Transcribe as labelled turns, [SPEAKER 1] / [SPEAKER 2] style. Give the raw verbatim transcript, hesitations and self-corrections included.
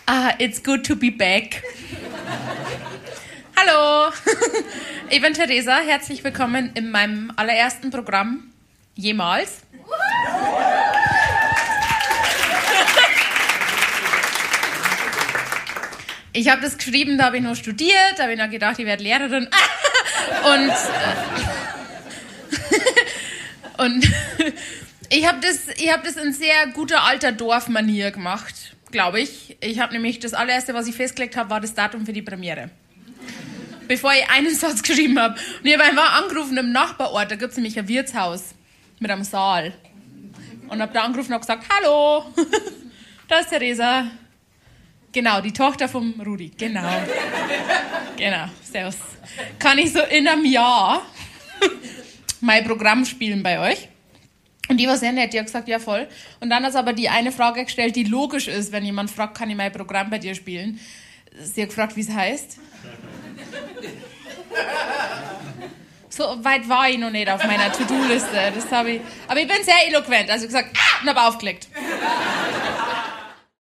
[SPEAKER 1] Ah, it's good to be back. Hallo, ich bin Theresa. Herzlich willkommen in meinem allerersten Programm jemals. Ich habe das geschrieben, da habe ich noch studiert, da habe ich noch gedacht, ich werde Lehrerin. Und, äh, und ich habe das, ich hab das in sehr guter alter Dorfmanier gemacht, glaube ich. Ich habe nämlich das allererste, was ich festgelegt habe, war das Datum für die Premiere. Bevor ich einen Satz geschrieben habe. Und ich habe einfach angerufen im Nachbarort, da gibt es nämlich ein Wirtshaus mit einem Saal. Und habe da angerufen und gesagt, hallo, da ist Theresa. Genau, die Tochter vom Rudi, genau. Genau, servus. Kann ich so in einem Jahr mein Programm spielen bei euch? Und die war sehr nett, die hat gesagt, ja voll. Und dann hat sie aber die eine Frage gestellt, die logisch ist, wenn jemand fragt, kann ich mein Programm bei dir spielen? Sie hat gefragt, wie es heißt. So weit war ich noch nicht auf meiner To-Do-Liste. Das habe ich, aber ich bin sehr eloquent, also gesagt, ah, und habe aufgelegt.